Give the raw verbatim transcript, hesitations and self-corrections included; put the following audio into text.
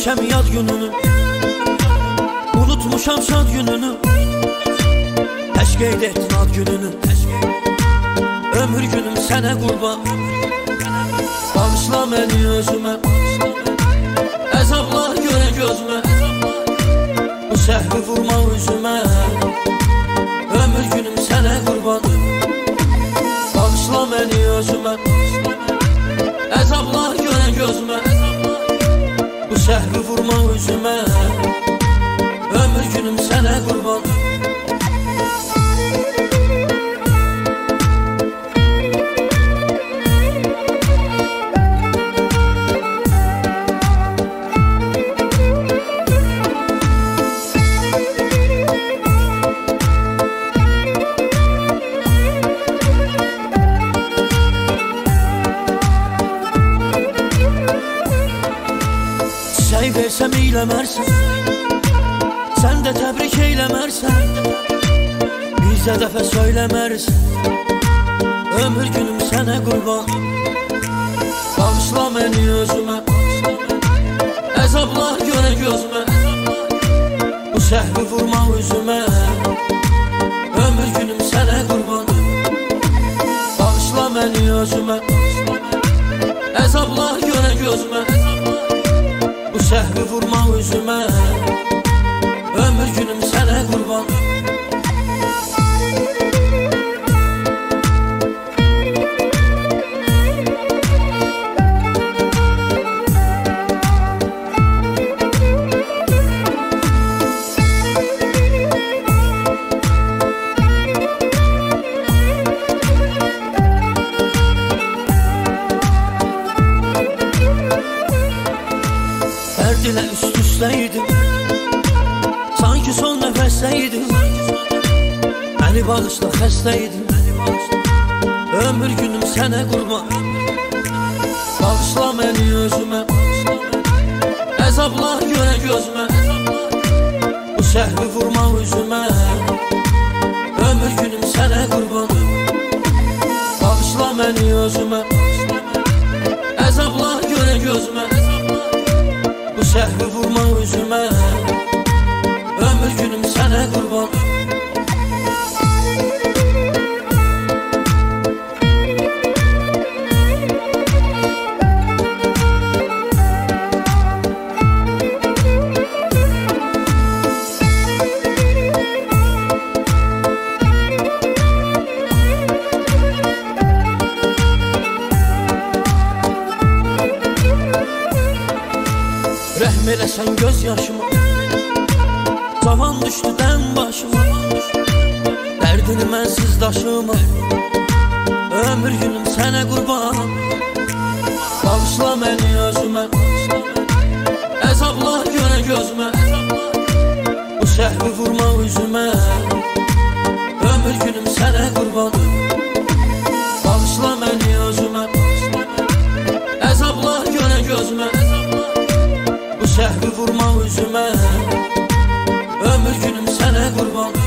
Sevmişəm yad gününü, unutmuşam şad gününü. Təş qeyd etdin ad gününü, ömür günüm sənə qurban. Bağışla məni özümə, əzablar görə gözümə. Bu səhvi vurma üzümə, ömür günüm sənə qurban. Bağışla məni özümə, əzablar görə gözümə. Bu səhvi vurma üzümə, ömür günüm sənə qurban. Çiçək versəm eyləmərsən, sən də təbrik eyləmərsən. Bizə dəfə söyləmərsən, ömür günüm sənə qurban. Bağışla məni özümə, əzablar görə gözümə. Bu səhvi vurma üzümə, ömür günüm sənə qurban. Bağışla məni özümə, əzablar görə gözümə. Bu səhvi vurma üzümə, ömür günüm sənə qurban. Dərd ilə üst-üstə idim, sanki son nəfəsdə idim. Məni bağışla xəstə idim, ömür günüm sənə qurban. Bağışla məni özümə, əzablar görə gözümə. Bu səhvi vurma üzümə, ömür günüm sənə qurban. Bağışla məni özümə, əzablar görə gözümə. Bu səhvi vurma üzümə, ömür günüm sənə qurban. Rəhm eləsən göz yaşıma, cavan düşdü dən başıma. Dərdini mənsiz daşıma, ömür günüm sənə qurban. Bağışla məni özümə, əzablar görə gözümə. Bu səhvi vurma üzümə, ömür günüm sənə qurban. Bağışla məni özümə, əzablar görə gözümə. Bu səhvi vurma üzümə, ömür günüm sənə qurban.